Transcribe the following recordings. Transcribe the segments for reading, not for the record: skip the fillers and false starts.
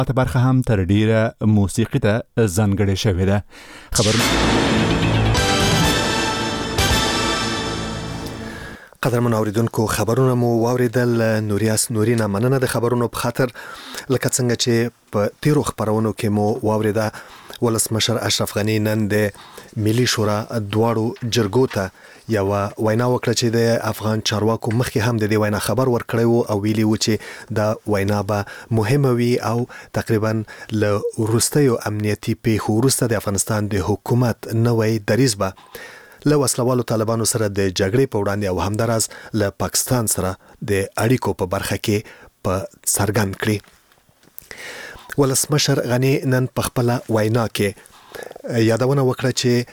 برخه هم تر ډیره موسیقي ته ځانګړې شوې ده. قدرمن اوریدونکو، خبرونه مو واوریدل. نوریاس نورینه مننه د خبرونو په خاطر. لکه څنګه چې په تیرو خبرونو کې مو واوریده، ولسمشر اشرف غنی نن د ملي شورا دواړو جرګو ته یو وینا وکړه چې د افغان چارواکو مخکې هم د دې وینا خبر ورکړی وو او ویلي و چې دا وینا به مهمه وي او تقریبا له وروستیو امنیتي پیښو وروسته د افغانستان د حکومت نوی دریځ به له وسلوالو طالبانو سره د جګړې په وړاندې او همداراز له پاکستان سره د اړیکو په برخه کې په څرګند کړي. ولسمشر غنی نن په خپل وینا کې یادونه وکړه چې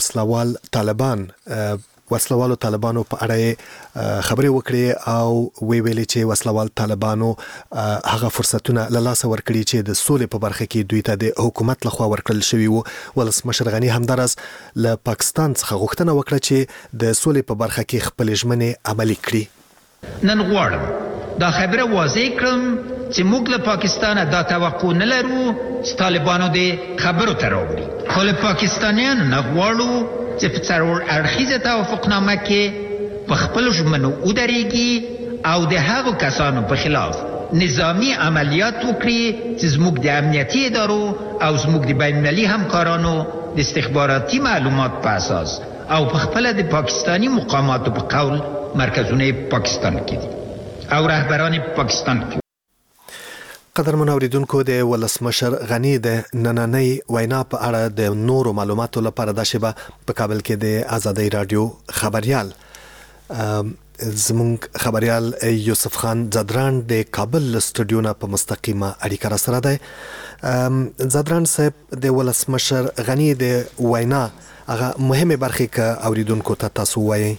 وسلوالو طالبانو په اړه خبرې وکړې او ویلي چې وسلوال طالبانو هغه فرصتونه له لاسه ورکړي چې د سولې په برخه کې دوی ته د حکومت لخوا ورکړل شوی وو. ولسمشر غنی همداراز له پاکستان څخه غوښتنه وکړه چې د سولې په برخه کې خپل ژمنې عملي کړي. نن غواړم دا خبره واضح کړم چې موږ له پاکستان دا توقع نه لرو چې طالبانو د خبرو ته راوړي، خو له پاکستانیانو نه غواړو چې په څلور اړخیزه توافقنامه کې په خپلو ژمنو ودرېږي او د هغو کسانو په خلاف نظامی عملیات وکړي چې زموږ د امنیتي ادارو او زموږ د بین‌المللي همکارانو د استخباراتي معلومات په اساس او په خپله د پاکستانی مقاماتو په قول مرکزونه پاکستان کې دي او رهبران پاکستان کې. قدرمن اوریدونکو، د ولسمشر غنی د نننۍ وینا په اړه د نورو معلوماتو لپاره د شبه په کابل کې د آزادۍ رادیو خبريال زمونږ خبريال یوسف خان زدران د کابل استودیو نه په مستقیمه اړیکه را سره دی. زدران صاحب، د ولسمشر غنی د وینا هغه مهمه برخه کې اوریدونکو ته تاسو وایي.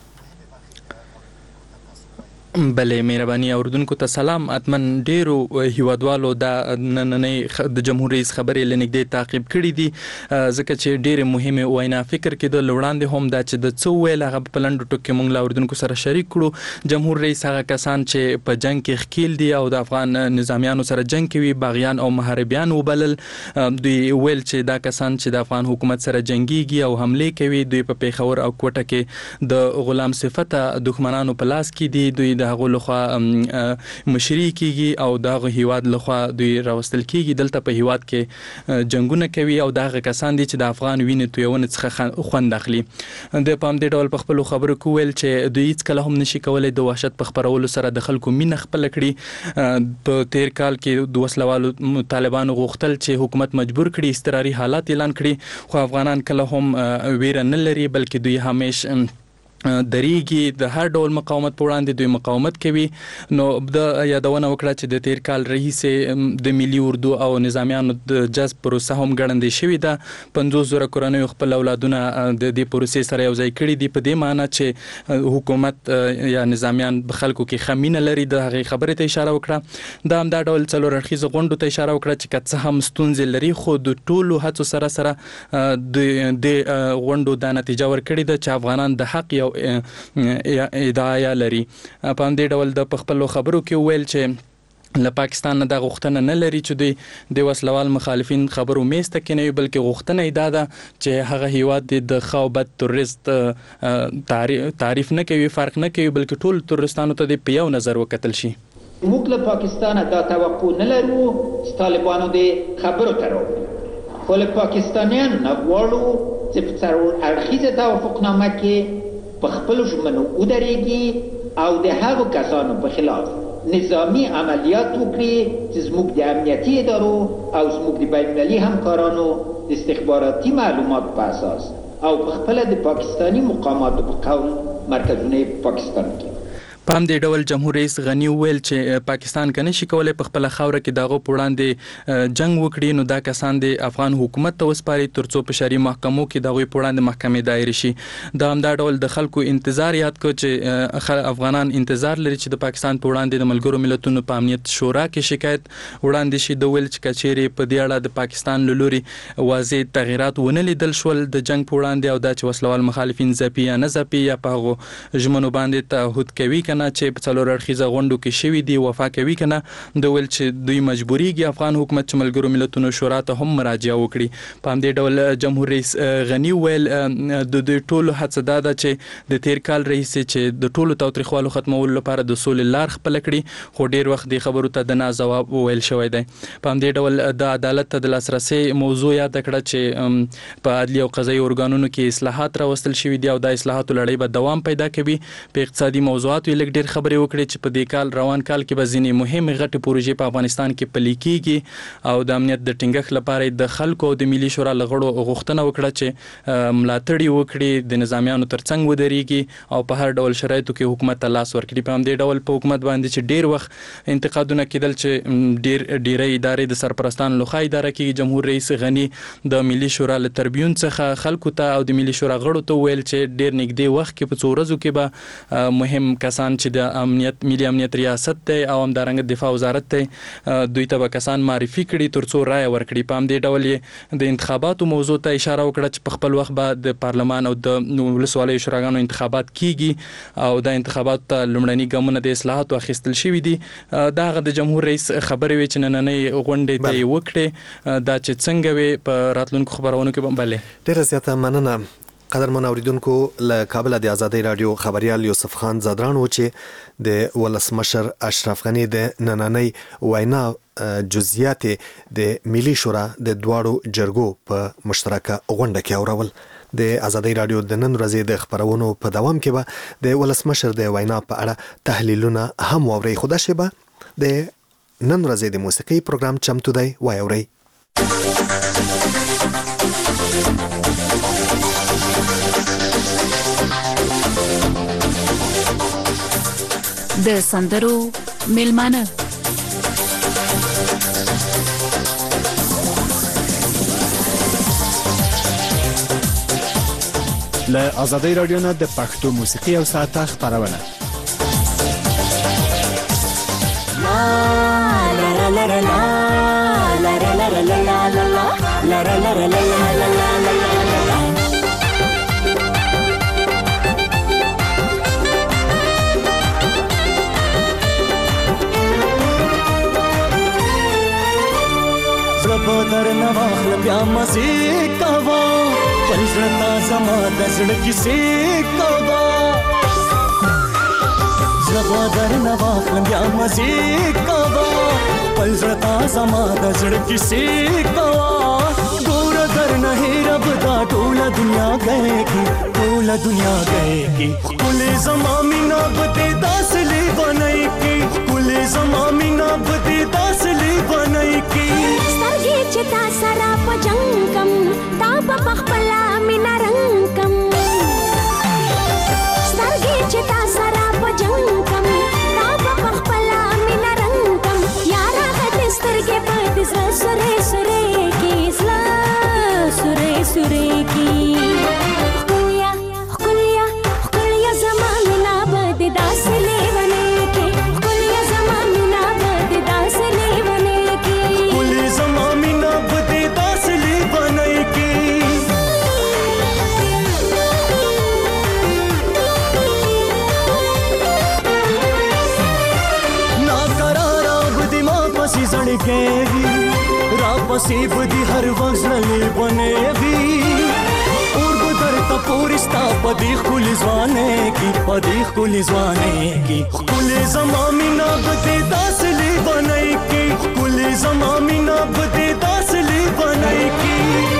بله، مهرباني اوردونکو ته سلام. اتمن ډیرو هیوادوالو د نننۍ د جمهور رئیس خبرې لنګدې تعقیب کړي دي، ځکه چې ډیره مهمه وینا فکر کې د لوړاندې هم دا چې د څو ویل هغه په لنډو ټکو موږ اوردونکو سره شریک کړو. جمهور رئیس هغه کسان چې په جنگ کې ښکیل دي او د افغان نظامیانو سره جنگ کوي باغیان او محاربیان وبلل. دوی ویل چې دا کسان چې د افغان حکومت سره جنگيږي او حمله کوي دوی په پیښور او کوټه کې د غلام صفته دښمنانو په لاس کې دي، دوی د هغه لخوا مشري کیږي او دغه هیواد لخوا دوی راوستل کیږي. دلته په هیواد کې جنگونه کوي او دغه کسان دي چې د افغان وینې تویونه څخه خوند اخلي. د پام دې ډول په خپل خبرو کې ویل چې دوی هیڅ کله هم نشي کولای د وحشت په خبرولو سره د خلکو مینه خپل کړي. په تیر کال کې د وسلوالو طالبانو غوښتل چې حکومت مجبور کړي اضطراري حالات اعلان کړي، خو افغانان کله هم ویره نه لري بلکې دوی همیشه دریږي د هر ډول مقاومت په وړاندې دوی مقاومت کوي. نو د یادونه وکړه چې د تیر کال رئیس د ملي اردو او نظامیانو د جذب پروسه هم ګړندې شوې ده. 50,000 کورنۍ خپل اولادونه د دې پروسې سره یو ځای کړي دي، په دې معنی چې حکومت یا نظامیان په خلکو کې خمینه لري. د هغې خبرې ته اشاره وکړه. دا هم دا ډول څلور اړخیزو غونډو ته اشاره وکړه چې که څه هم ستونزې لري خو د ټولو هڅو سره د غونډو دا نتیجه ورکړې ده چې افغانان د حق یو ادعا لري. په همدې ډول د خپلو خبرو کې ویل چې له پاکستان نه دا غوښتنه نه لري چې دوی د وسلوال مخالفین خبرو میز ته کېنوي، بلکې غوښتنه یې دا ده چې هغه هیواد د ښه او بد تروریست تعریف نه کوي، فرق نه کوي، بلکې ټول تروریستانو ته په یو نظر وکتل شي. موږ له پاکستان دا توقع نه لرو چې طالبانو د خبرو ته راوړي، خو له پاکستانیانو نه غواړو چې په څلور اړخیزه توافقنامه کې په خپلو ژمنو ودرېږي او د هغو کسانو په خلاف نظامی عملیات وکړي چې زموږ د امنیتي ادارو او زموږ د بین‌المللي همکارانو د استخباراتي معلومات په اساس او په خپله د پاکستانی مقاماتو په قول مرکزونه پاکستان کې. په همدې ډول جمهور رئیس غنی ویل چې پاکستان که نشي کولی په خپله خاوره کې د هغو په وړاندې جنګ وکړي نو دا کسان د افغان حکومت ته وسپاري تر څو په شرعي محکمو کې د هغوی په وړاندې محکمې دایرې شي. دا همدا ډول د خلکو انتظار یاد کړ چې افغانان انتظار لري چې د پاکستان په وړاندې د ملګرو ملتونو په امنیت شورا کې شکایت وړاندې شي. د ویل چې که چیرې په دې اړه د پاکستان له لوري واضح تغیرات ونه لیدل شول د جنګ په وړاندې او دا چې وسلوال مخالفین ځپي یا نه ځپي یا په هغو ژمنو باندې تعهد کوي که مننه چې په څلور اړخیزه غونډو کې شوي دي وفا کوي کنه د ویل چې دوی مجبوریږي افغان حکومت چې ملګرو ملتونو شورا ته هم مراجعه وکړي. په همدې ډول جمهور رئیس غني ویل د دوی ټولو هڅه دا ده چې د تیر کال راهیسې چې د ټولو تاوتریخوالو ختمولو لپاره د سولې لار خپله کړي خو ډیر وخت د خبرو ته د نه ځواب ویل شوی دی. په همدې ډول د عدالت ته د لاسرسي موضوع یاد کړه چې په عدلي او قضایي ارګانونو کې اصلاحات راوستل شوي دي او د اصلاحاتو لړۍ به دوام پیدا کوي. په اقتصادي موضوعاتو یې لږ ډېر خبرې وکړې چې په دې کال روان کال کې به ځینې مهمې غټې پروژې په افغانستان کې پلي کېږي او د امنیت د ټینګښت لپاره د خلکو او د ملي شورا له غړو غوښتنه وکړه چې ملاتړ یې وکړي د نظامیانو ترڅنګ ودرېږي او په هر ډول شرایطو کې حکومت ته لاس ورکړي. په همدې ډول په حکومت باندې چې ډېر وخت انتقادونه کېدل چې ډېری ادارې د سرپرستانو لخوا اداره کېږي. جمهور رئیس غني د ملي شورا له تربیون څخه خلکو ته او د ملي شورا غړو ته ویل چې ډېر نږدې وخت کې په څو ورځو کې به مهم کسان چې د ملي امنیت ریاست دی او همدارنګه دفاع وزارت دی دوی ته به کسان معرفي کړي تر څو رایه ورکړي. په همدې ډول یې د انتخاباتو موضوع ته اشاره وکړه چې په خپل وخت به د پارلمان او د ولسوالیو شوراګانو انتخابات کیږي او د انتخاباتو ته لومړني ګامونه د اصلاحاتو اخیستل شوي دي. دا د جمهور رئیس خبرې وي چې نننۍ غونډې ته یې وکړې دا چې څنګه وي په راتلونکو خبرونو کې به بلې. ډیره زیاته مننه. قدرمن اوریدونکو له کابل د آزادۍ رادیو خبريال یوسف خان زادران و چې د ولسمشر اشرف غني د نننۍ وینا جزئیات د ملي شورا د دواړو جرګو په مشترکه غونډه کې اورول. د آزادۍ رادیو د نن ورځې د خبرونو په دوام کې به د ولسمشر د وینا په اړه تحلیلونه هم واوري. خدا شبه د نن ورځې د موسیقي پروګرام چمتو دی وای اوري. د سندرو میلمانه له آزادۍ رادیو نه د پښتو موسیقي او ساعته خبرونه. در نواخل بیا مزه کوا پنځړه زما د زړه کیسې کوا زما در نواخل بیا مزه کوا پنځړه زما د زړه کیسې کوا ګور در نه رب دا ټول دنیا گئے کی ټول دنیا گئے کی کل زما مینا بده داسلی بنای کی کل زما مینا بده داسلی بنای کی چتا سرا پجنکم تا بخپلا مینا رنگکم سترګې چتا سرا پجنکم تا بخپلا مینا رنگکم یارا غت سترګې په دې سره سره کې سره سره کې کویا کویا کویا زمانہ بد داسلې ونه کې کویا زمانہ بد داسلې ونه کې کولی زمانہ بد داسلې ونه کې نا قرار بد ما پسې ځړګېږي را پسې بد هر وخت ځلې بنېږي پورستا پدی خل ځوانه کی پدی خل ځوانه کی خل زمانہ بده داسلی بنای کی خل زمانہ بده داسلی بنای کی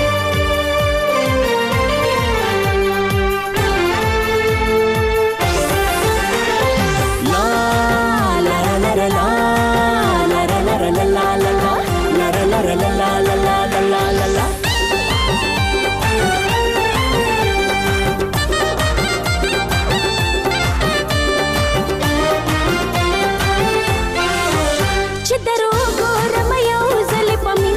لا لا لا لا لا لا لا لا لا لا لا لا لا لا چې درو ګورم یو ځل په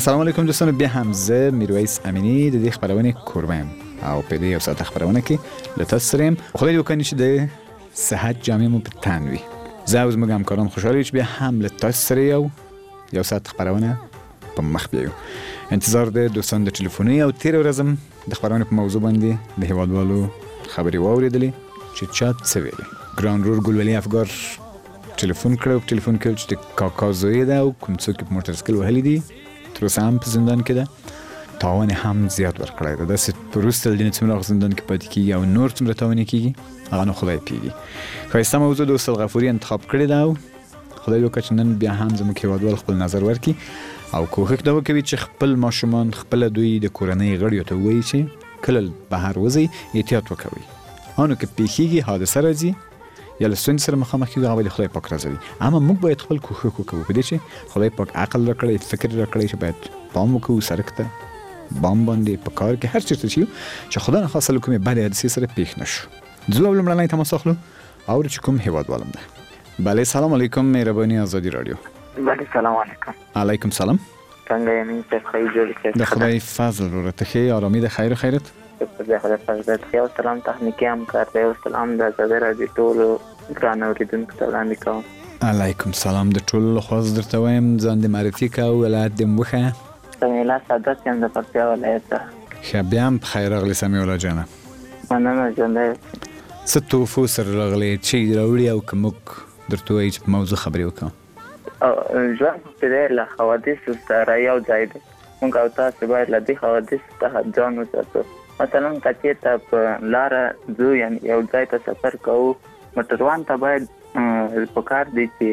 السلام علیکم دوستان، بیا هم زه میرویس امینی د دې خبرونه کوربم او په دې یو ساعت خبرونه کې لته سریم خدای وکړي چې د صحت جامع مو په تنوي زه اوس مګم کارم خوشاله چې بیا هم لته سره یو ساعت خبرونه په مخ بیاو. انتظار د دوستان د ټلیفوني او تیر ورځم د خبرونه په موضوع باندې د هیوادوالو خبري واوریدلې چې چا څه ویلي. ګران رور ګلولي افګار ټلیفون کې چې د کاکا زوی ده او کوم څوک په موټرسایکل وهلی دي تر اوسه هم په زندان کې ده. تاوان هم زیات ورکړی ده. داسې پروسته د څومره زندان کې پاتې کیږي او نور څومره تاوان کیږي هغه نو خدای پیږي. ښایسته موضوع د استاد غفوري انتخاب کړی ده او خدای وکړي چې نن بیا هم زموږ هیوادوال خپل نظر ورکړي او کوښښ دا وکړي چې خپل ماشومان خپل دوی د کورنۍ غړیو ته ووایي چې کله بهر وځي احتیاط وکوي. انو کې پیښیږي حادثه راځي یا له ستونزې سره مخامخ کېږو هغه د خدای پاک راځوي. اما موږ باید خپل کوښښ وکړو په دې چې خدای پاک عقل راکړی، فکر راکړی چې باید پام وکړو سړک ته بام باندې په کار کې هر چیرته چې خدا نخواسته له کومې بدې حادثې سره پیښ نشو. ځو لومړنی تماس اخلو او چې کوم هیوادوالم ده. بله سلام علیکم، مهرباني ازادي رادیو. بله سلام علیکم. علیکم سلام. څنګه یې نن څه خیر جوړ کړئ؟ د خدای فضل ورته ښې آرامي د خیر و خیرت. د خدای فضل او سلام تخنیکی همکار دی او سلام د ازادي رادیو ټولو ګران اوریدونکو ته وړاندې کوم. علیکم سلام. د ټولو لخوا زه درته وایم ځان دې معرفي کړه او ولایت دې مو وښیه. سمیع الله سعادت یم د پکتیا ولایت څخه. ښه بیا هم په خیر راغلې سمیع الله جانه. مننه ژوندی. څه توفو سره راغلې چې راوړي او که موږ درته ووایو چې په موضوع خبرې وکړو. ژوند چې دی له حوادثو سره یو ځای دی. موږ او تاسو باید له دې حوادثو څخه ځان وساتو. مثلا که چېرته په لاره ځو یعنې یو ځای ته سفر کوو موټروان ته باید پکار دی چې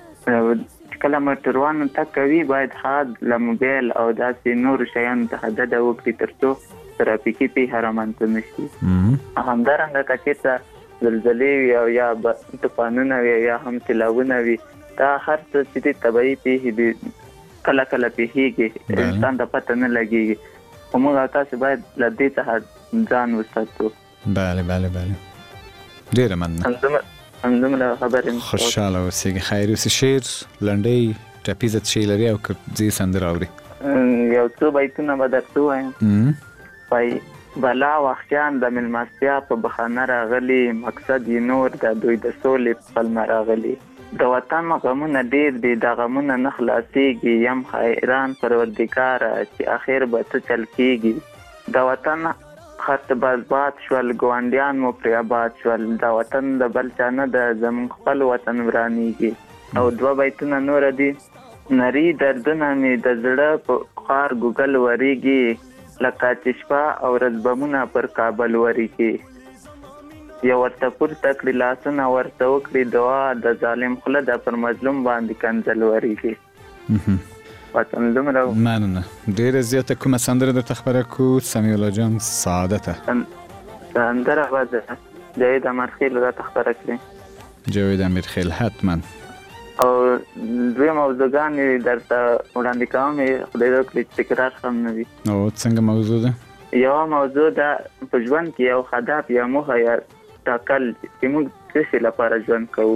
کله موټروان تګ کوي باید حد له موبایل او داسې نورو شیانو څخه ډډه وکړي تر څو ترافیکي پیښه رامنځته نه شي. همدارنګه که چېرته زلزلې وي او یا طوفانونه وي یا هم سیلابونه وي دا هر څه چې دي طبیعي پیښې دي کله کله پیښیږي انسان ته پته نه لګېږي خو موږ او تاسو باید له دې څخه ځان وساتو. بله ډېره مننه. همدومره خبرې خوشحاله اوسېږي. خیر اوسې. شعر لنډۍ ټپیزه څه شی لري او که ځې سندره اوري؟ یو څو بیتونه به درته ووایم. وایي بلا وخچان د مېلمستیا په بخانه راغلي مقصد یې نور د دوی د سولې په پلمه راغلي. د وطن غمونه ډېر دي د غمونه نه خلاصېږي یم حیران پروردګاره چې اخر به څه چل کېږي. د وطن خط باد شول ګاونډیان مو پرې آباد شول د وطن د بل چا نه د زموږ خپل وطن ورانېږي. او 2 بیتونه نور دي. نری دردونه مې د زړه په خار ګوګل وریږي لکه چې شپه او ورځ بمونه پر کابل وریږي. یو ورته پورته کړي لاسونه ورته وکړي دعا د ظالم خوله ده پر مظلوم باندې کنځل وریږي. وطن دومره مننه. ډېره زیاته کومه سندره درته خبره کړو سمیع الله جان سعادته؟ سندره به جاوید امیرخیل راته خبره کړي. جاوید امیرخیل حتما. او دوی موضوعګانې درته وړاندې کوم خدای وکړي چې تکرار هم نه وي. او څنګه موضوع ده؟ یوه موضوع ده په ژوند کې یو هدف یا موخه یا ټاکل چې موږ څه شي لپاره ژوند کوو.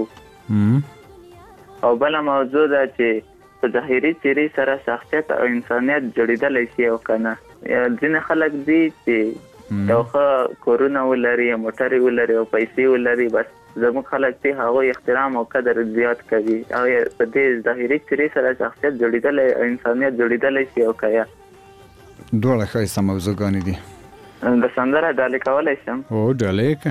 او بله موضوع ده چې په ظاهري څېرې سره شخصیت او انسانیت جوړېدلی شي او که نه. ځینې خلک دي چې یو ښه کورونه ولري موټرې ولري او پیسې ولري بس زموږ خلک چې هغوی احترام او قدر زیات کوي. هغوی په دې ظاهري څېرې سره شخصیت جوړېدلی او انسانیت جوړېدلی شي او که یا دواړه ښایسته موضوعګانې دي. د سندره ډالۍ کولی شم؟ او ډالۍ که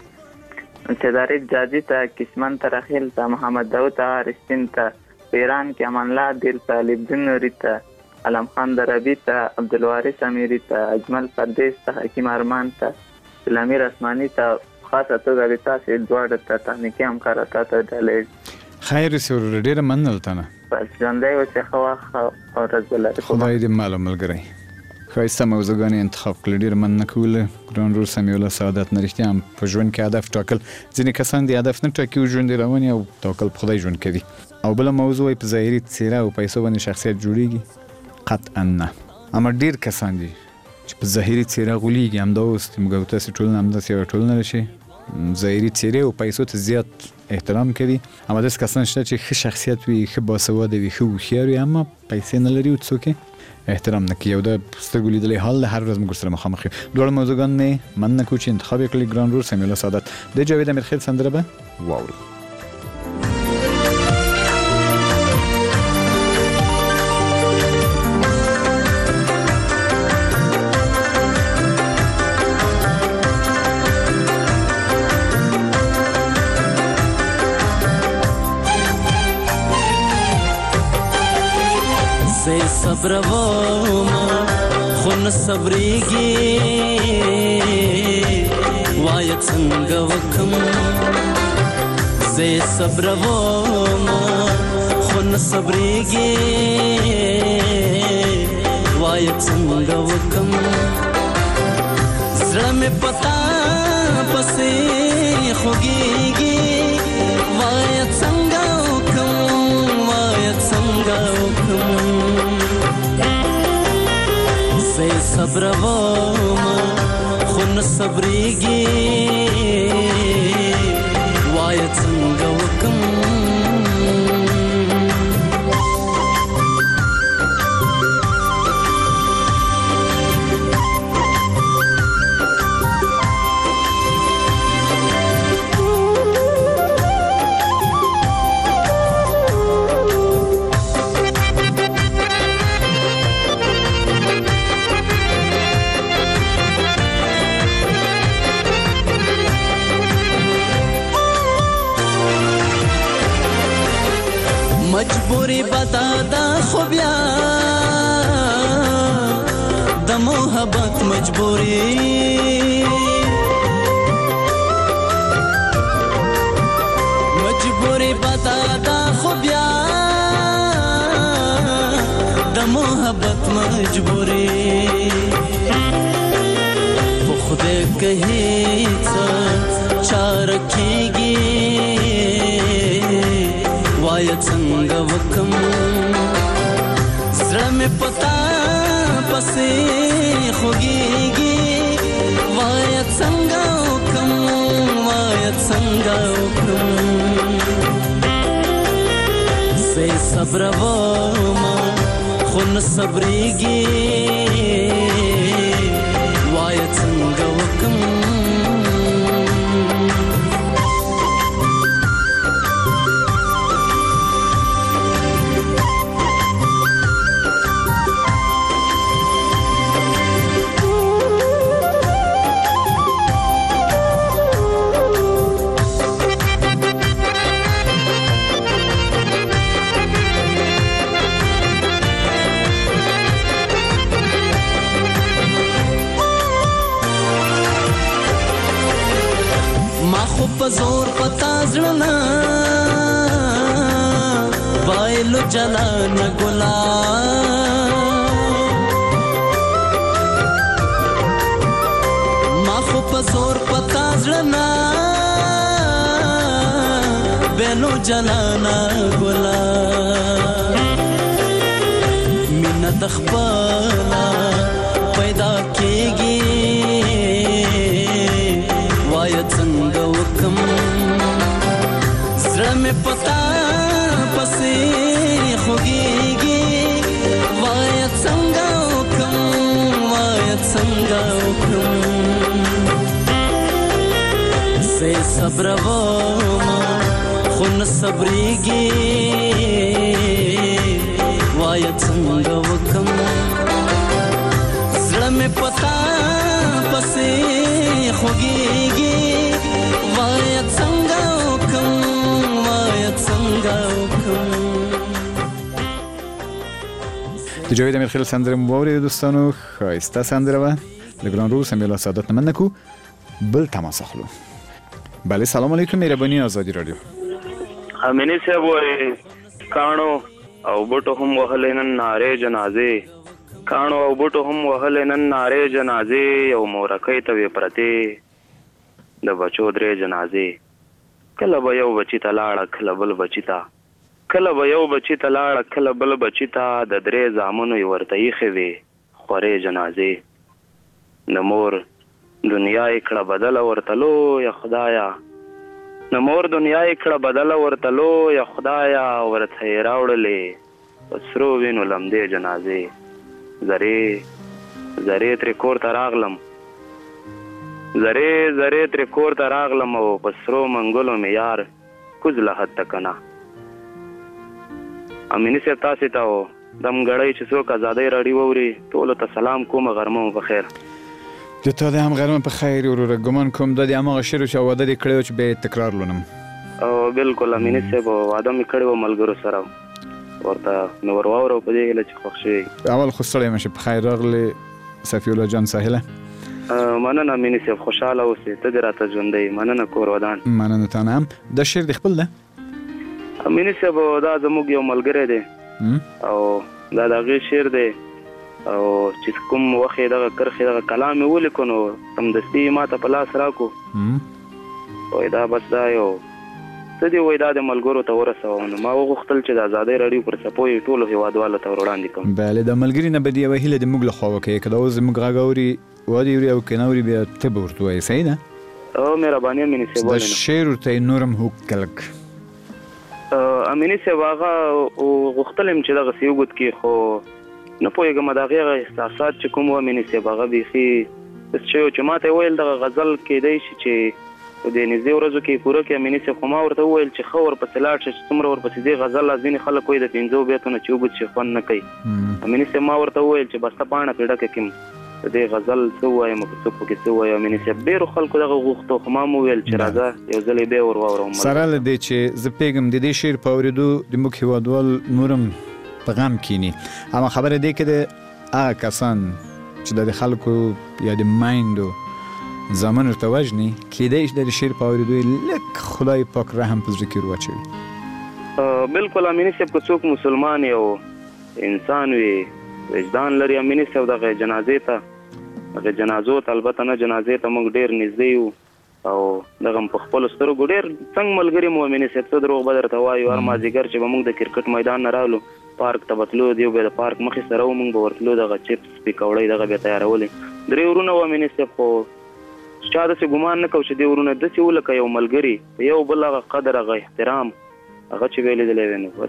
چې دارید جاجي ته کسمن ته رخیل ته محمد داود ته رشتین ته په ایران کې امان الله دیر ته لیبدین نوري ته علم خان دربي ته عبدالوارث امیري ته اجمل پردیس ته حکیم ارمان ته سلامیر اسماني ته خاصه توګه د تاسې دواړو ته تخنیکي همکاره تا ته ډالۍ. خیر اوسې وروره. ډېره مننه له تا نه. بس ژوندی اوسې ښه وخت او ورځ ولرې. خدای دې مال او ملګری. ښایسته موضوعګانې انتخاب کړل. ډېره مننه کوله ګران رور سمیع الله سعادت. نه رښتیا هم په ژوند کې هدف ټاکل ځینې کسان د هدف نه ټاکي او ژوند یې رواني او توکل په خدای ژوند کوي. او بله موضوع په ظاهري څېره او پیسو باندې شخصیت جوړېږي؟ قطعا نه. اما ډېر کسان دي چې په ظاهري څېره غولېږي. همدا اوس موږ او تاسې ټولنه همداسې یوه ټولنه ده چې ظاهري څېرې او پیسو ته زیات احترام کوي. اما داسې کسان شته چې ښه شخصیت وي، ښه باسواده وي، ښه هوښیار وي اما پیسې نه لري او څوک احترام نکي او د سترګو لیدلې حال هر ورځ موږ سره مخامخ یو. دوړ موضوعګان نه من نکو چې انتخاب کړی ګران رور سمیع الله سعادت د جاوید امیرخیل سندره به واوري. صبر وما خون صبرېږي وایه څنګه وکم زه صبر وما خون صبرېږي وایه څنګه وکم زړه مې پتا پسې خوږېږي وایه څنګه وکم وایه څنګه وکم زه صبر وما خون صبرېږي وایه څنګه وکم مجبوری بدادا خو بیا د محبت مجبوری مجبوری بدادا خو بیا د محبت مجبوری په خدای کهی څه چار کیږي وایه څنګه وکم زړه مې پتا پسې خوږېږي وایه څنګه وکم وایه څنګه وکم زه صبر وما خو نه صبرېږي وایه څنګه وکم زور پتا زړه بایلو جلان ګلا ما خو په زور پتا زړه بایلو جلان ګلا مینا د خپل پیدا کېږي وایه څنګه وکم زړه مې پتا پسې خوږېږي وایه څنګه وکم وایه څنګه وکم زه صبر وما خو نه صبرېږي وایه څنګه وکم زړه مې پتا پسې خوږېږي وایه څنګه وکم وایه څنګه وکم. د جاوید امیرخیل سندره مو واورېده دوستانو ښایسته سندره وه د ګران رور سمیع الله سعادت نه مننه کو بل تماس اخلو. بله سلام علیکم مهرباني آزادي رادیو. امینی صاحب وایي کاڼو او بوټو هم وهلې نن نارې جنازې کاڼو او بوټو هم وهلې نن نارې جنازې یو مورکۍ ته وې پرتې د بچو درې جنازې کله به یو بچي ته لاړه کله بل بچي ته کله به یو بچي ته لاړه کله بل بچي ته د درې زامنو یې ورته ایښې وې خورې جنازې د مور دنیا یې کړه بدله ورته لویه خدایه د مور دنیا یې کړه بدله ورته لویه خدایه ورته یې راوړلې په سرو وینو لمدې جنازې زرې ترې کور ته راغلم زرې ترې کور ته راغلم او په سرو منګلو مې یار کوز له حد ته کنه. امیني صاحب تاسې ته دم ګړی چې څوک ازادۍ راډیو واوري ټولو ته سلام کوم، غرمه مو په خیر. د تا د هم غرمه په خیر وروره. ګمان کوم دا د هماغه شعر چې واده دې کړی و چې بیا تکرار لونم. او بالکل امیني صاحب واده مې کړی و ملګرو سره، ورته مې ور واورو په دې هیله چې خوښ شوي. اول خو ستړی مه شې، په خیر راغلې صفي الله جان ساحله. مننه امیني صاحب، خوشحاله اوسې، ته دې راته ژوندی. مننه کور ودان. مننه تا نه هم. دا شعر د خپل ده امیني صاحب؟ دا زموږ یو ملګری دی او دا د هغې شعر دی او چې کوم وخت یې دغه کرښې دغه کلام یې ولیکو نو سمدستي یې ما ته په لاس راکړو. وایي دا بس دا یو څه دی، وایي دا د ملګرو ته ورسوه. نو ما وغوښتل چې د ازادۍ راډیو پر څپو یې ټولو هېوادوالو ته ور وړاندې کړم. بله، د ملګري نه به دې یوه هیله د موږ له خوا وکړې، که دا اوس زموږ غږ اوري وادي اوري او که نه اوري بیا ته به ورته وایې. صحیح ده؟ او مهرباني امیني صاحب. د شعر ورته یې نورم هوکلک امیني صاحب هغه غوښتل یم چې دغسې وګد کړي، خو نه پوهېږم د هغې هغه احساسات چې کوم و امیني صاحب هغه بیخي داسې شی و چې ما ته یې ویل دغه غزل کیدی شي چې په دې نږدې ورځو کې پوره کړي امیني صاحب. خو ما ورته وویل چې ښه ورپسې لاړ شه چې څومره ورپسې دې غزل ځینې خلک وایي د 5 بیتونه چې وګد شي خوند نه کوي. امیني صاحب ما ورته وویل چې بسته پاڼه پرې ډکه کړم د دې غزل څه ووایم او که څوک پکې څه ووایي. امیني صاحب ډېرو خلکو دغه غوښتو، خو ما هم وویل چې راځه یو ځل یې بیا ور واورم. سره له دې چې زه پوهېږم د دې شعر په اورېدو د موږ هېوادوال نورم په غم کینی، اما خبره دی که د هغه کسان چې د خلکو یا د میندو زامن ورته وژني کیدی شي د شعر په اورېدو یې لږ خدای پاک رحم په زړه کې ور واچوي. بالکل امیني صاحب، که څوک مسلمان یو انسان وي وجدان لري امیني صاحب، دغه جنازې ته دغه جنازو ته البته نه جنازې ته موږ ډېر نږدې یو او دغه په خپلو سترګو ډېر څنګ ملګري مو امیني صاحب. څه دروغ به درته وایو، هر مازدیګر چې به موږ د کرکټ میدان نه رالو پارک ته به تلو، دیو به د پارک مخې سره و موږ به ورتلو، دغه چپس پکوړۍ دغه به تیارولې. 3 ورونه و امیني صاحب، خو چا داسې ګمان نه کوو چې دې ورونه داسې و لکه یو ملګري، یو بل هغه قدر هغه احترام هغه چې به یې لیدلی وی. نو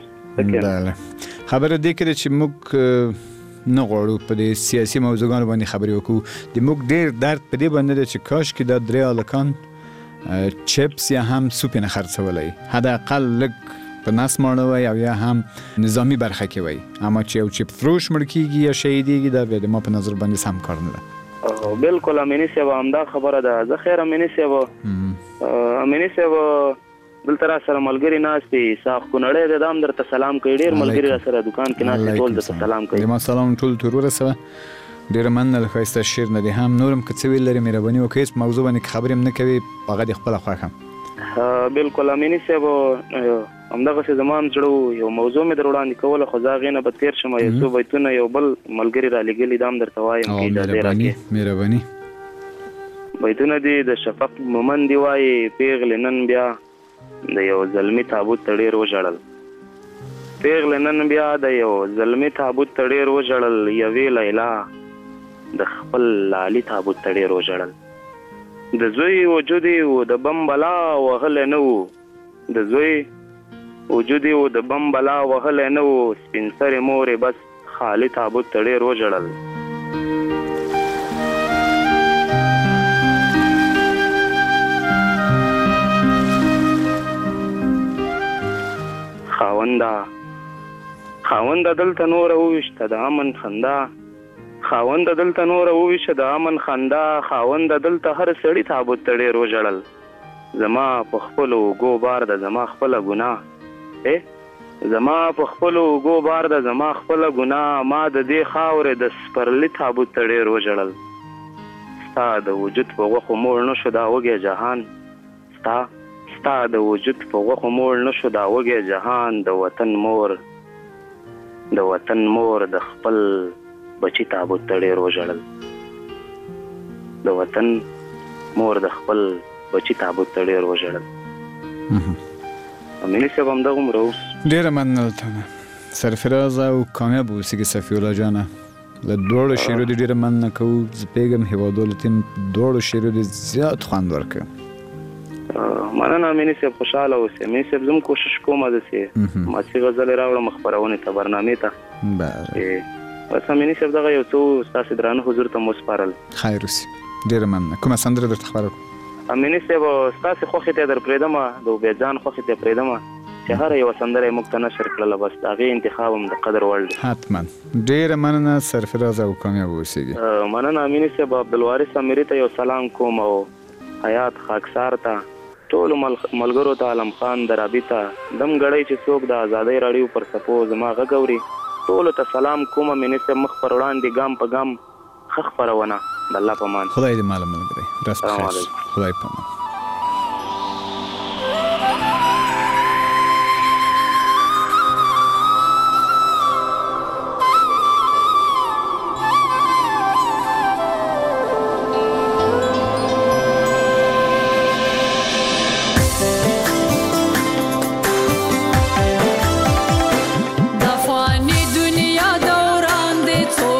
بس خبره دې کې ده چې موږ نه غواړو په دې سیاسي موضوعګانو باندې خبرې وکړو. د موږ ډېر درد په دې باندې ده چې کاشکې دا 3 هلکان چپس یا هم سوپ یې نه خرڅولی، حداقل لږ په نس ماړه وی او یا هم نظامی برخه کې وی. اما چې یو چپ فروش مړ کېږي یا شهیدېږي دا بیا د ما په نظر باندې سم کار نه ده. بالکل امیني صاحب، همدا خبره ده. زه خیر امیني صاحب، امیني صاحب دلته را سره ملګري ناست دي، صاحب کونړی دی، دا هم درته سلام کوي. ډېر ملګري را سره دکان کې ناست دي، ټول درته سلام کوي. د ما سلام ټول ته ورسوه. ډېره مننه له ښایسته شعر نه. دې هم نور هم که څه ویل لري مهرباني وکړئ، هېڅ موضوع باندې که خبرې هم نه کوي هغه دې خپله خوښه. بالکل امیني صاحب، همدغسې زما هم زړه یو موضوع مې در وړاندې کوله، خو زه هغې نه به تېر شم. یو څو بیتونه یو بل ملګري را لېږلي، دا هم درته وایم که اجازې راکړې. مهرباني. بیتونه دي د شفق مومند دي، وایي پیغلې نن بیا د یو زلمي تابوت ته ډېر وژړل، پیغلې نن بیا د یو زلمي تابوت ته ډېر وژړل، یوې لیلا د خپل لالي تابوت ته ډېر وژړل. د زوی وجود یې و د بم بلا وهلی نه و، د زوی وجود یې و د بم بلا وهلی نه و، سپین سرې مور یې بس خالي تابوت ته ډېر وژړل. خاونده دلته نوره وویشته د امن خندا، خاونده دلته نوره وویشه د امن خندا، خاونده دلته هر سړي تابوت ته ډېر وژړل. زما په خپلو اوږو بار ده زما خپله ګناه، زما په خپلو اوږو بار ده زما خپله ګناه، ما د دې خاورې د سپرلي تابوت ته ډېر وژړل. ستا د وجود په غوښو موړ نه شو دا وږی جهان، ستا د وجود په غوښو موړ نه شو دا وږی جهان، د وطن مور د خپل بچی تابوت ته ډېر وژړل، د وطن مور د خپل بچی تابوت ته ډېر وژړل. امیني صاحب همدغومره و. ډېره مننه له سرفراز او کامیاب اوسېږي صفي الله جانه. له دواړو شعرو دې ډېره مننه کوو. زه پوهېږم هېوادوالو ته دواړو شعرو دې زیات خوند ورکوي. مننه امیني صاحب، خوشحاله اوسئ. امیني صاحب زه هم کوشش کوم داسې ماسي غزلې راوړم خپرونې ته، برنامې ته، بس امینی صاحب دغه یو څو ستاسو درانه حضور ته مو سپارل. خیر اوسې. ډېره مننه. کومه سندره درته خبره کړو؟ امینی صاحب ستاسو خوښې ته در پرېږدم، د عبیدجان خوښې ته پرېږدم چې هر یو سندره موږ ته نشر کړله، بس د هغې انتخاب هم د قدر وړ دی. حتما. ډېره مننه، سرفراز او کامیاب اوسېږي. مننه امینی صاحب. عبدالوارث امیري ته یو سلام کوم او حیات خاکسار ته، ټولو ملګرو ته، عالم خان درابي ته، دم غړی چې څوک د ازادۍ راډیو پر څپو زما غږ اوري، ټولو ته سلام کوم. امیني صاحب مخ پر وړاندې ګام په ګام ښه خپرونه. د الله په امان. خدای دې ماله ملګری. راست بخیر. خدای په امان.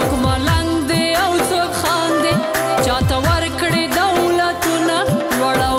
چاته ورکړي دولتونه وړو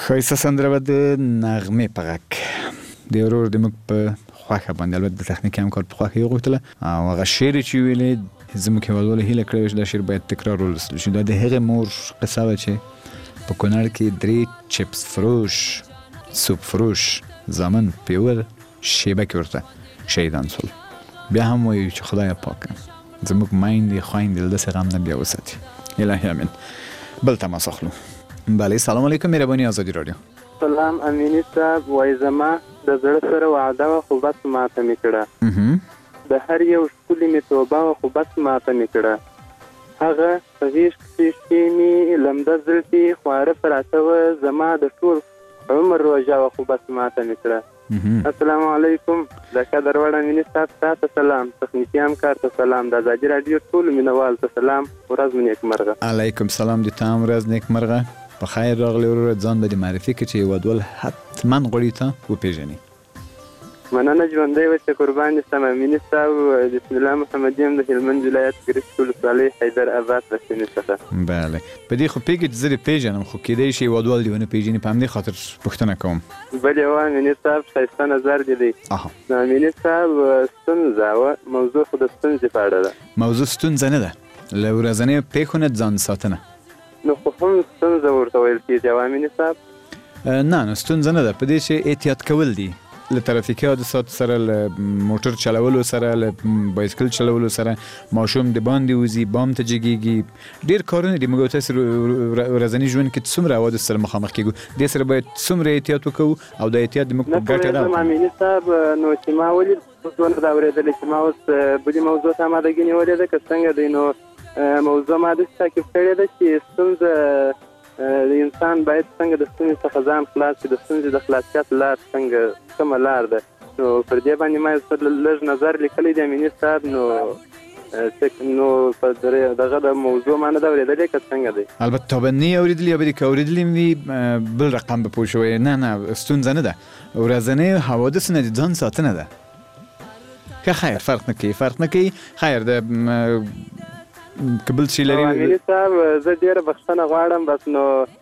ښایسته سندره به د نغمې په غږ د ورور د موږ په خوښه باندې البته د تخنیکي همکار په خوښه یې غوښتله او هغه شعر چې ویلې زموږ هېوادوالو هیله کړې وه چې دا شعر باید تکرار ولوستل شي. دا د هغې مور قصه وه چې په کونړ کې 3 چپس فروش سوپ فروش زامن په یوه شیبه کې ورته شهیدان شول. بیا هم وایو چې خدای پاکه زموږ میندې خویندې له داسې غم نه بیا وساتي. الهی امین. بل تماس اخلو. بله سلام علیکم مهرباني آزادي رادیو. سلام امینی صاحب، وای زما د زړه سره وعده وه خو بس ماته مې کړه، د هر یو ښکلي مې توبه وه خو بس ماته مې کړه، هغه په غېږ کښې مې لمده زړه کې خواره پراته وه، زما د ټول عمر روژه وه خو بس ماته مې کړه. السلام علیکم. د قدر وړ امینی صاحب تاسو سلام، تخنیکي همکار ته سلام، د ازادي راډیو ټولو مینوال ته سلام، ورځ مو نیکمرغه. علیکم سلام، د تا هم ورځ نیکمرغه. په خیر راغلی وروره، ځان به دې معرفي کړي چې هېوادوال حتما غواړي ته وپېژني. مننه ژوندی اوسې، قربان دې سم امیني صاحب. بسم الله محمدي یم د هلمند ولایت ګرشت ولسوالۍ حیدر آباد له سیمې څخه. بله په دې خو پوهېږي چې زه دې پېژنم خو کیدای شي هېوادوال دې ونه پېژني، په همدې خاطر پوښتنه کوم. بل یو امیني صاحب ښایسته نظر دې دی. نو امیني صاحب ستونزه وه، موضوع خو د ستونزې په اړه ده. موضوع ستونزه نه ده، له ورځنیو پېښو نه ځان ساتنه. نو خو هم ستونزه ورته ویل کېږي او امیني صاحب نه نو ستونزه نه ده، په دې چې احتیاط کول دي له ترافیکي حادثاتو سره، له موټر چلولو سره، له بایسکل چلولو سره، ماشوم د باندې وځي بام ته جګېږي، ډېر کارونه دي. موږ تاسې ورځني ژوند کې څومره حوادث سره مخامخ کېږو، دې سره باید څومره احتیاط وکړو او د احتیاط د موږ په ګټه ده. امیني صاحب نو چې ما ولید څونه دا اورېدلې چې ما اوس بلې موضوع ته امادګي نیولې ده که څنګه دی، نو موضوع ما داسې تعقیب کړې ده چې ستونزه د انسان باید څنګه د ستونزې څخه ځان خلاص کړي، د ستونزې د خلاصیت لار څنګه کومه لار ده. نو پر دې باندې ما یو لږ نظر لیکلی دی امیني صاحب. نو په دغه د موضوع ما نه ده اورېدلې که څنګه دی. البته تا به نه یې اورېدلي یا به دې که اورېدلي وي بل رقم به پوه شوی. نه ستونزه نه ده، ورځنیو حوادثو نه د ځان ساتنه ده. که خیر فرق نه کوي خیر ده که بل شي لري. امیني صاحب زه ډېره بخښنه غواړم، بس نو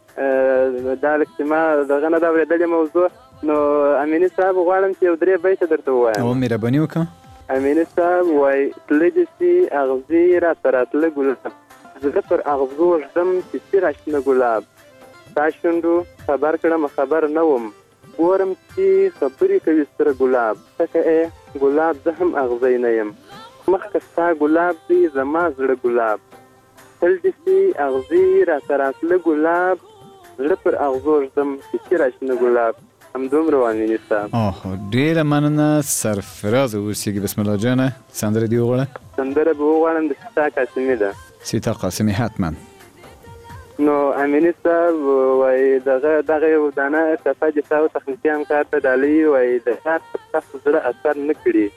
دا لږ چې ما دغه نه ده اورېدلې موضوع، نو امیني صاحب غواړم چې یو 3 بیته درته ووایم. او مهرباني وکړه. امیني صاحب وایي تله دې سي اغزي راته راتله ګلاب، زه پر اغزو ږدم چې سي راشنه ګلاب، تا شونډو خبر کړم خبر نه وم، ګورم چې خبرې کوي ستره ګلاب، څکه ګلاب زه هم اغزی نه یم، مخکې ستا ګلاب دی زما زړه ګلاب، تل دې سي اغزي راته راتله ګلاب، زړه پر اغزو ږدم چې سي راشنه ګلاب. همدومره و امیني صاحب. ډېره مننه سرفرازه اوسېږي. بسم الله جانه سندره دې وغواړه. سندره به وغواړم د سیتا قاسمي ده. سیتا قاسمي حتما. نو امیني صاحب وایي دغه یو دانه ټپه چې تا تخنیکي همکار ته ډالۍ وایي د یار پر سخت زړه اثر نه کړي،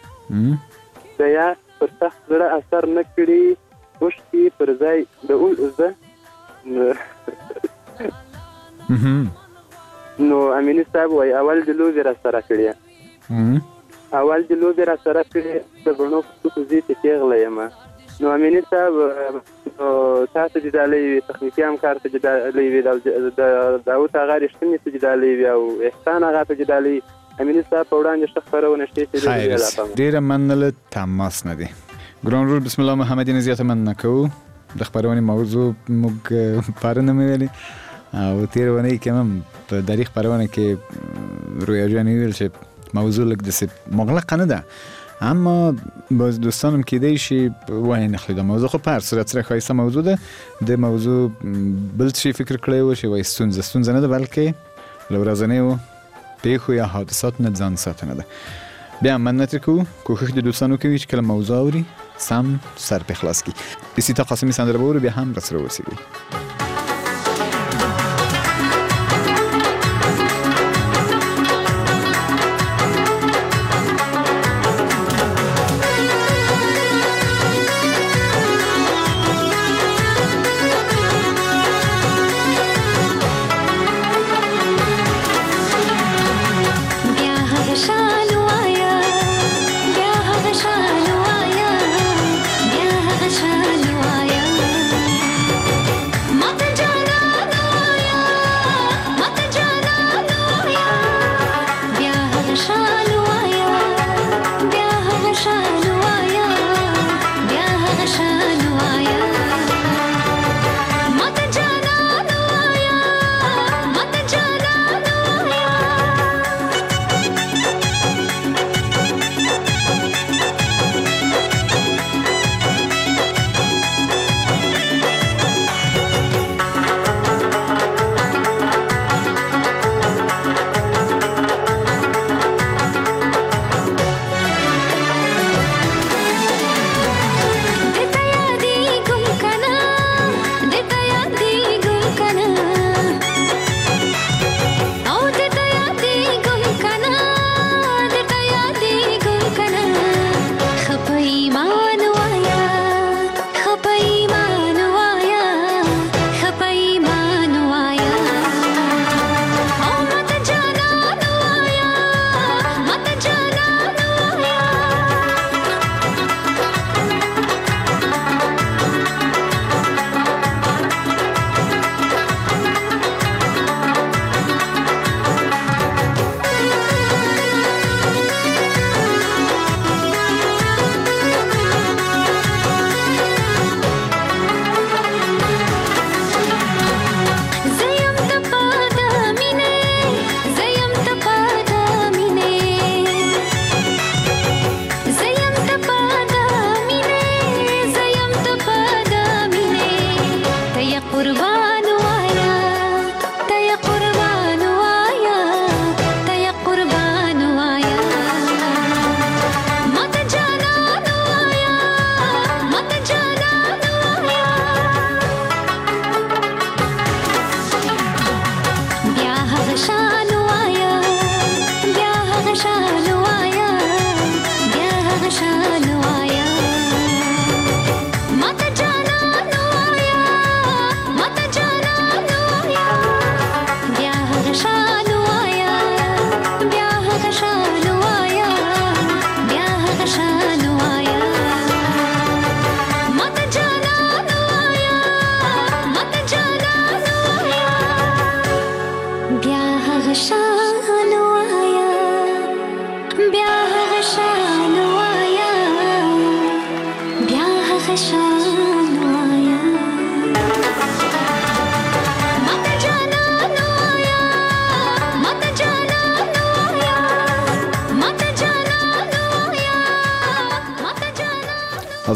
د یار پر سخت زړه اثر نه کړي، اوښکې پر ځای د اوزه. نو امیني صاحب وایي اول د لوبې را سره کړې، د بڼو په څوکو زه چې کېغله یم. نو امیني صاحب تاسو چې ډالۍ وي، تخنیکي همکار ته چې ډالۍ وي، د داود هغه رښتینې ته چې ډالۍ وي او احسان هغه ته چې ډالۍ وي، امیني صاحب په وړاندې ښه خپرونه شته چې ډېره مننه تماس نه دی. ګران ورور بسم الله محمدي نه زیاته مننه کوو. د خپرونې موضوع موږ پرونه مې ویلې او تېره اونۍ کې هم په دري خپرونه کې رویا جانې ویل چې موضوع لږ داسې مغلقه نه ده، اما باز دوستانم کیدای شي وای نخلی دا موضوع خو په هر صورت سره ښایسته موضوع ده. د موضوع بل شي فکر کړی و چې وای ستونزه نه ده بلکې له ورځنیو پیښو یا حادثاتو نه ځان ساتنه ده. بیا هم مننه ترې کوو، کوښښ د دوستانو کوي چې کله موضوع اوري سم سر پې خلاص کړي. د سیتا قاسمي سندره به اورو، بیا هم راسره اوسېږئ. Ma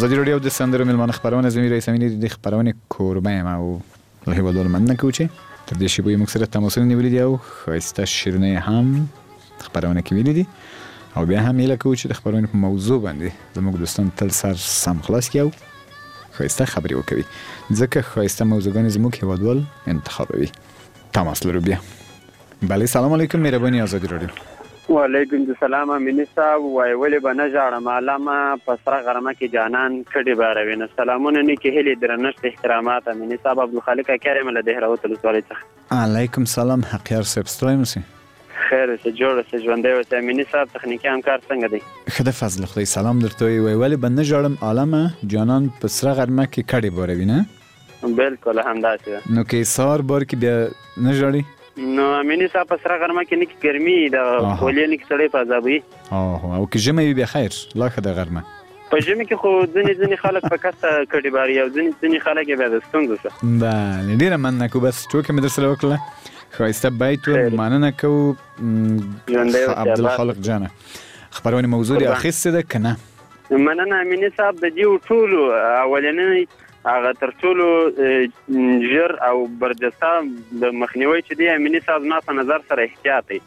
ازادي راډیو د سندرو ملمانه خبرونه زمي رئیس امینی د خبرونه کوربه ما او له هیوادونو مننه کوچی تر دې شی به موږ سره تماسونه نیولې دي او خاصه شیرینه هم خبرونه کې ویلې دي او بیا هم یې لکه چې د خبرونه په موضوع باندې زموږ دوستان تل سر سم خلاص کیو خاصه خبري وکوي ځکه خاصه موضوعګان زموږ هیوادوال انتخابوي تماس لرو بیا بله سلام علیکم مهرباني ازادي راډیو وعلیکم السلام امینی صاحب وای ولې به نه ژاړم علامه په سره غرمه کې جانان کډي باروي نو سلامونه نه کې هلي درنښت احترامات امینی صاحب عبدالخالق کریم له دهراوت ولسوالۍ څخه علیکم سلام حقیار صاحب ستړی مسی خیر څه جوړ څه ژوندې اوسه امینی صاحب تخنیکی همکار څنګه دی خدای فضل خدای سلام درته وی ولې به نه ژاړم علامه جانان په سره غرمه کې کډي باروي نه بالکل همداسې نو کې سار بار کې بیا نه ژاړي نو امینی صاحب په سره غرمه کې نه کې ګرمي د خولې نه کې سړی په عذابوي او کې ژمی وي بخیر لا ښه د غرمه په ژمي کې خو ځینې خلک په کسته کډي باري او ځینې خلک یې بیا د ستونزو سره بله ډېره مننه کو بس ټوکې مې در سره وکړله ښایسته بیت و مننه کوو عبدالخالق جانه خبرونه موضوع دې اخیستې ده که نه مننه امینی صاحب د دې ټولو اولنی هغه تر ټولو ژر او برجسته د مخنیوي چې دی امینی صاحب زما په نظر سره احتیاط دی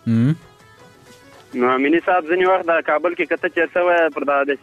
نو امینی صاحب ځینې وخت د کابل کې کته چې سوی پر د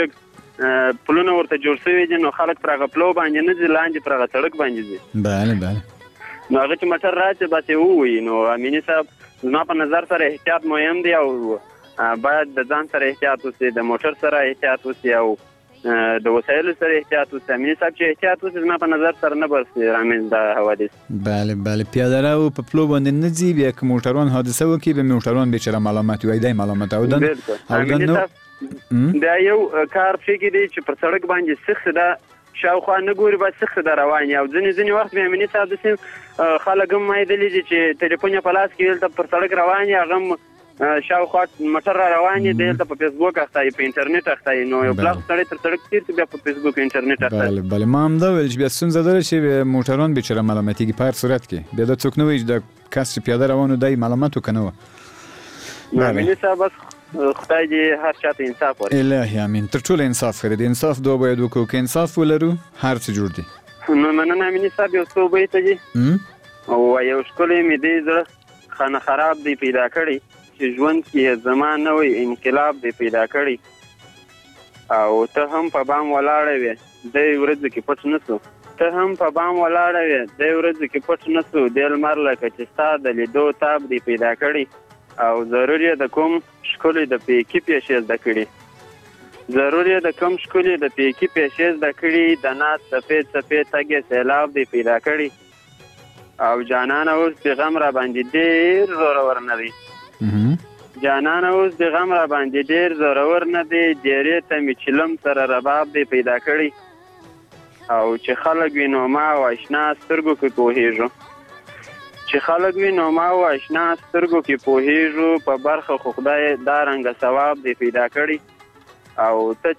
جګ پلونه ورته جوړ شوي دي نو خلک پر هغه پلو باندې نه ځي لاندې پر هغه سړک باندې ځي بله نو هغه چې موټر راشي بس یې ووایي نو امینی صاحب زما په نظر سره احتیاط مهم دی او باید د ځان سره احتیاط وسي د موټر سره احتیاط وسي او د وسایلو سره احتیاط وسي امینی صاحب چې احتیاط وسي زما په نظر سره نه برسي رامنځته حوادث بله پیاده رو په پلو باندې نه ځي بیا که موټروان حادثه وکړي به موټروان بیچاره ملامت وي دی ملامت او دن امینی صاحب دا یو کار پکې دی چې پر سړک باندې سخت ده شاوخوا نه ګوري به سخت ده روان او ځینې وخت به امینی صاحب داسې خلک هم مایدلي دي چې ټلیفون یې په لاس کې دلته پر سړک روان هغه هم شاوخوا موټر را روان دي دلته په فیسبوک اخته په انټرنیټ اخته نو یو بلاک سړی تر سړک تیر بیا په فیسبوک انټرنیټ اخته بله ما هم دا ویل چې بیا ستونزه داره چې موټران بیچاره ملامتېږي په هر صورت کې بیا دا څوک نه وایي چې د کس چې پیاده روان و دی ملامت و که نه و امیني صاحب بس خدای دې هر چاته انصاف ورکړي الهي امین تر ټوله انصاف ښه دی د انصاف دعا باید وکړو که انصاف ولرو هر څه جوړ دي نو مننه امیني صاحب یو څو بیته دي او یو ښکلی مې دی زړه خانه خراب دی پیدا کړی چې ژوند کې زما نوی انقلاب دی پیدا کړی او ته هم په بام ولاړه وې دی ورځو کې پټ نه سو ته هم په بام ولاړه وې دی ورځو کې پټ نه سو دی لمر لکه چې ستا د لیدو تاب دی پیدا کړی او ضرور یې د کوم ښکلي د پیکي پیشې زده کړي ضرور یې د کوم ښکلي د پیکي پیشې زده کړي د ناز سفید سفید تګې سیلاب دی پیدا کړي او جانانه اوس د غم را باندې ډېر زورور نه دی جانانه اوس د غم را باندې ډېر زورور نه دی ډېرې ته مې چلم سره رباب دی پیدا کړي او چې خلک وي نو ما او اشنا سترګو کې پوهېږو چې خلک وي نو ما او اشنا سترګو کې پوهېږو په برخه خو خدای دا رنګه ثواب دی پیدا کړي او ته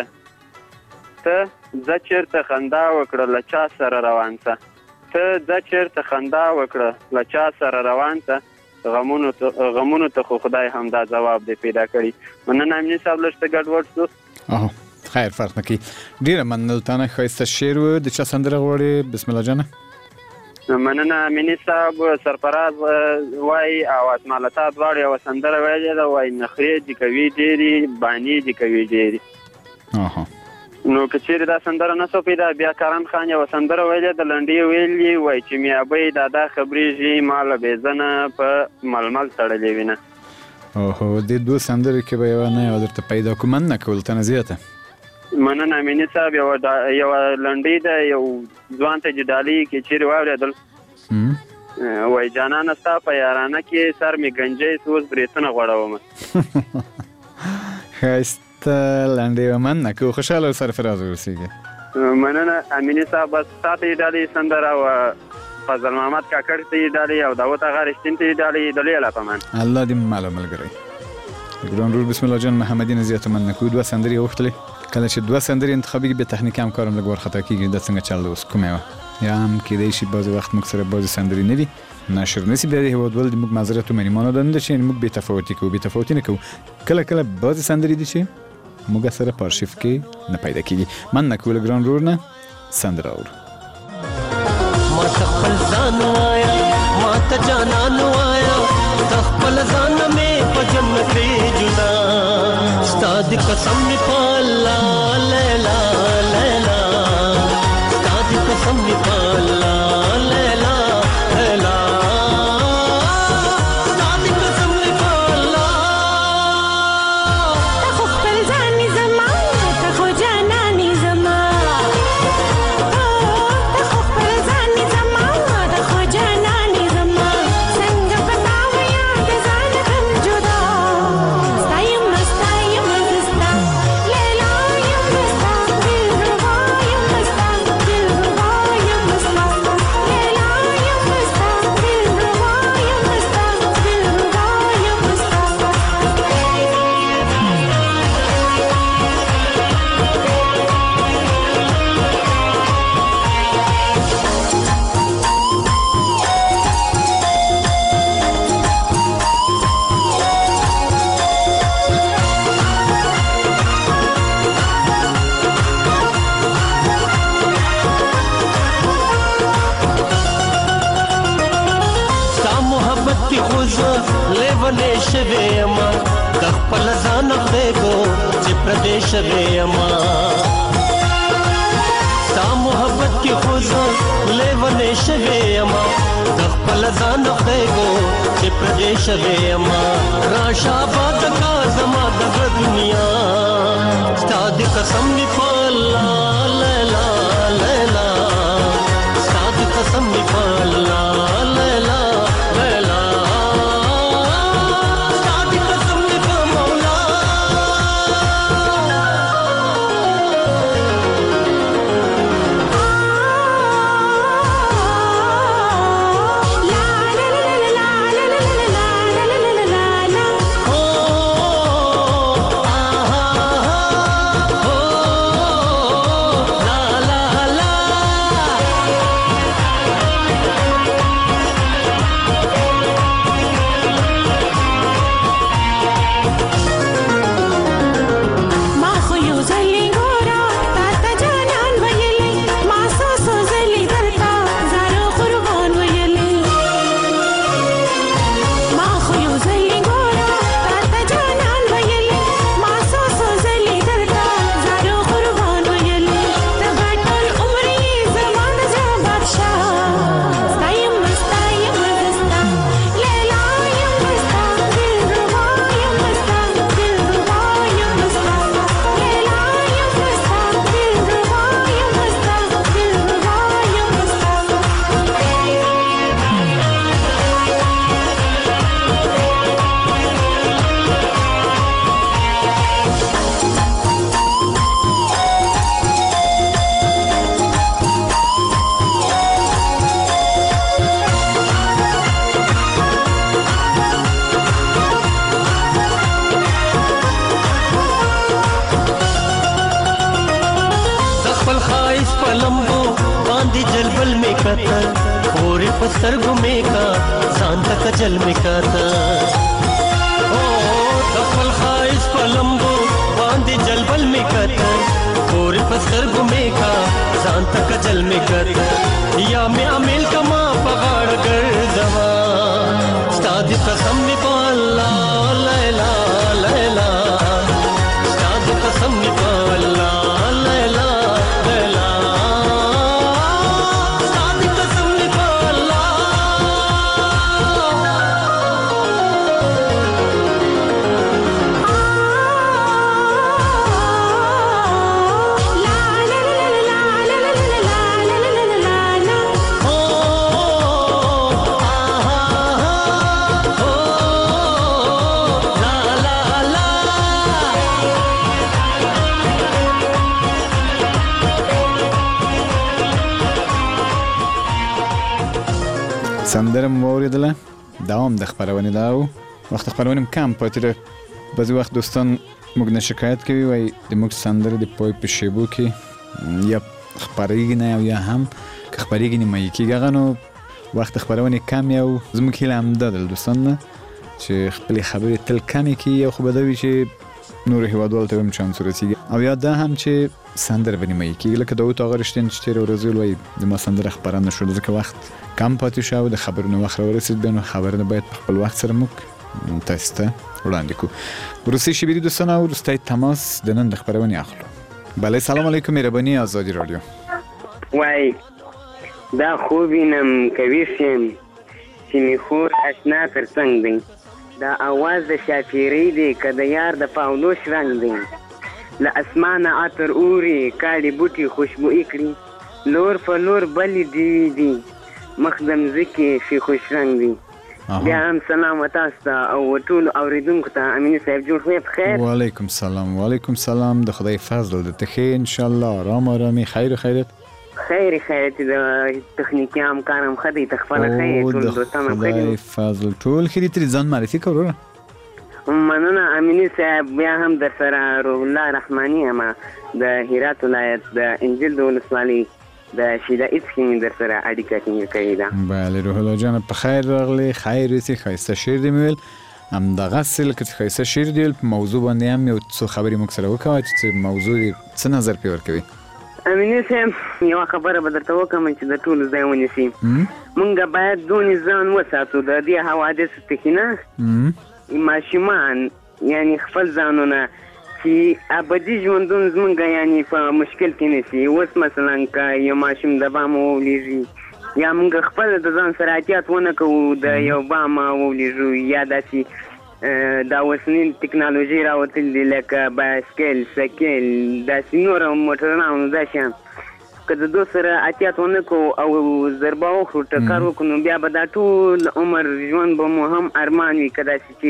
ځه چېرته خندا وکړه له چا سره روان څه ته ځه چېرته خندا وکړه له چا سره روان څه غمونو ته خو خدای هم دا ځواب دی پیدا کړي مننه امیني صاحب لږ څه ګډوډ شو خیر فرق نه کوي ډېره مننه له تا نه ښایسته شعر و د چا سندره غواړې بسم الله جانه مننه امیني صاحب سرفراز وایي او اسمالتا دواړو یوه سندره ویلې ده وایي نخرې دې کوي ډېرې بانې دې کوي ډېرې نو که چیرې دا سندره نه سو پیدا بیا کارن خان یوه سندره ویلې د لنډې ویلې وایي چې میابۍ دادا خبرېږي ما له بېزنه په ململ تړلې وینه دې دوه سندرې کې به یوه نه یوه درته پیدا کړو مننه کول ته نه زیاته مننه امیني صاحب یوه لنډۍ ده یو ځوان ته چې ډالۍ کې چیرې واورېدل وایي جانانه ستا په یارانه کې سر مې ګنجی اوس برېتونه غوړومه ښایسته لنډۍ مننه کوو خوشحاله او سرفراز اوسېږي مننه امیني صاحب بس تا ته یې ډالۍ سندره او فضل محمد کاکړ ته یې ډالۍ او داود اغا رښتین ته یې ډالۍ د لوی الله په امان الله دې ماله ملګری ګران رور بسم الله جان محمدي نه زیاته مننه کوو دوه سندرې یې غوښتلې کله چې دوه سندرې انتخابېږي بیا تخنیکي همکار هم لږ وارخطا کېږي دا څنګه چل اوس کومې وه یا هم کېدی شي بعضې وخت موږ سره بعضې سندرې نه وي نشر نسی بیا د هیوادوال د موږ معذرت ومني مانه دا نه ده چې موږ بې تفاوتي کوو بې تفاوتي نه کوو کله کله بعضې سندرې دي چې موږ سره په ارشیف کې نه پیدا کیږي. من کول ګران رور نه سندره اور ما خپل ځان وایا ما ته جانان وایا خپل ځان مې په جنت جدا ستاد قسم می پالا لیلا لیلا ستاد قسم می پالا لیلا لیلا ستاد قسم می پالا تخو خپل ځان زما تخو جانان زما تخو خپل ځان زما تخو جانان زما څنګه پتاو یاد ځان کم جدا ستایم مستایم مستا لیلا یم مستا دل روا یم مستا دل روا یم مستا لیلا یم مستا دل روا یم مستا دل روا یم مستا ستا محبت کی خوز لیونے شوی اما خپل ځان خدایګو چې پردیش وی اما ستا محبت کی خوز لیونے شوی اما خپل ځان خدایګو چې پردیش وی اما راشه باد کا زما د دنیا ستا د قسم می پالا لیلا لیلا ستا د قسم می پالا لیلا لیلا ستا د قسم می په مولا سترګو مې کا ځان تک جل مې کاته او خپل خایس پلمبو باندې جلبل مې کاته اور په سترګو مې کا ځان تک جل مې کاته یا مې عمل کما پغاړ ګرځوا ستاد قسم مې په الله لیلا لیلا ستاد قسم مې په الله لیلا لیلا سندره مو اوریدله دوام د خبرونه داو وخت خبرونه کم پاتې ده بعضی وخت دوستان موږ نه شکایت کوي وای د موږ سندره د پوی په شیبو کې یا خبرېږي نه یا هم خبرېږي نه مې کېږي غنو وخت خبرونه کم یو زموږ هیله هم ده د دوستان چې خپل خبرې تل کمې کې یو خو بدوي چې نور هیوادوالو ته هم چانس ورسیږي او یا دا هم چې سندره بنیمایي کېږي لکه داود آقا رښتین چې تېره ورځ ویل د ما سندره خپرانه شو ځکه وخت کم پاتې شو او د خبرونو وخت راورسېد بیا نو خبرونه باید په خپل وخت سره موږ تاسو ته وړاندې کړو. وروستۍ شېبې د دوستانو او وروستی تماس د نن د خپرونې اخلو. بله سلام علیکم مهرباني آزادي رادیو. وای دا خوب وینم کوي شم چې می خور اشنا ترڅنګ دی دا اواز د شاپیری دی که د یار د پاولوش رنگ دی له اسمانه عطر اوري کاړي بوټي خوشبويي کړي لور په لور بلې دیوي دي مخ د مځکې شي خوش رنگ دی. بیا هم سلام تاسو ته او ټولو اوریدونکو ته امیني صاحب جوړ خو په خیر. وعلیکم سلام وعلیکم سلام. د خدای فضل د تخې ان شاء الله آرام آرامي خیر خیرت خیرت د تخنیکی همکارم خدای تخفل خیر ټول دوستانو خیر خدای فضل ټول خیر تر ځان معرفي کوو. مننه امیني صاحب بیا هم در سره روح الله رحماني هم د هرات ولایت د انجیل د ولسوالۍ د شیدایت کې در سره اړیکه ټینګه کړې ده. بله روح الله جان په خیر راغلی خیر اوسې ښایسته شعر دې مې ویل همدغسې لکه چې ښایسته شعر دې ویل په موضوع باندې هم یو څو خبرې موږ سره وکړه چې موضوع دې څه نظر پرې ورکوي. امیني صاحب یوه خبره به درته وکړم چې د ټولو ځای ونیسي موږ باید دونې ځان وساتو د دې حوادثو څخه نه ماشومان یعنی خپل ځانونه چې ابدي ژوندون زمونږ یعنی په مشکل کې نشي. اوس مثلا که یو ماشوم د بام وولیږي یا موږ خپل د ځان سره احتیاط ونه کوو د یو بام وولیږو یا داسې دا اوسنی ټکنالوژي راوتلي دي لکه بایسکل سایکل داسې نور موټرونه دا شیان که د دوی سره احتیاط ونه کوو او ضربه وکړو ټکر وکړو نو بیا به دا ټول عمر ژوند به مو هم ارمان وي که داسې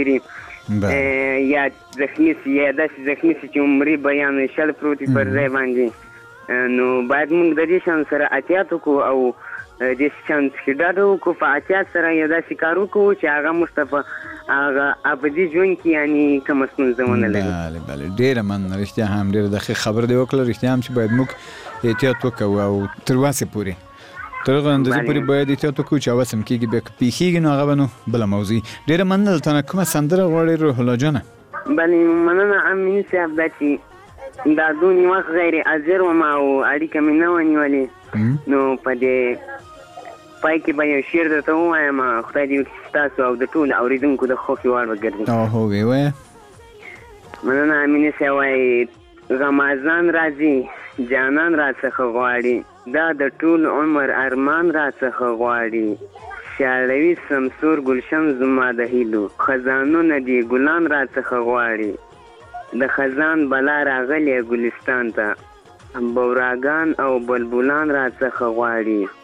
چیرې یا زخمي سي یا داسې زخمي سي چې عمري به یعنې شل پروت وي پر ځای باندې نو باید موږ د دې شیانو سره احتیاط وکړو او دې شیانو څخه ډاډه وکړو په احتیاط سره یو داسې کار وکړو چې هغه موږ ته په هغه ابدي ژوند کې یعنې کومه ستونزه ونه لري. بله ډېره مننه رښتیا هم ډېره دقیق خبره دې وکړله رښتیا هم چې باید موږ احتیاط وکړو او تر وسې پورې تر هغه اندازې پورې باید احتیاط وکړو چې هوس هم کېږي بیا که پیښېږي نو هغه به نو بله موضوع ډېره مننه دلته نه کومه سندره غواړې روح الله جانه؟ بلې مننه امیني صاحب دا چې دا دونې وخت غیر حاضر وم او اړیکه مې نه وه نیولې نو په دې پای کې به یو شعر درته ووایم خدای دې وکړي چې ستاسو او د ټولو اورېدونکو د خوښې وړ وګرځي. هو ویې وایه. مننه امیني صاحب وایي غمازان راځي جانان را څخه غواړي دا د ټول عمر ارمان را څخه غواړي شاړوي سمسور ګلشن زما د هیلو خزانونه دي ګلان را څخه غواړي د خزان بلا راغلی ګلستان ته بوراګان او بلبلان را څخه غواړي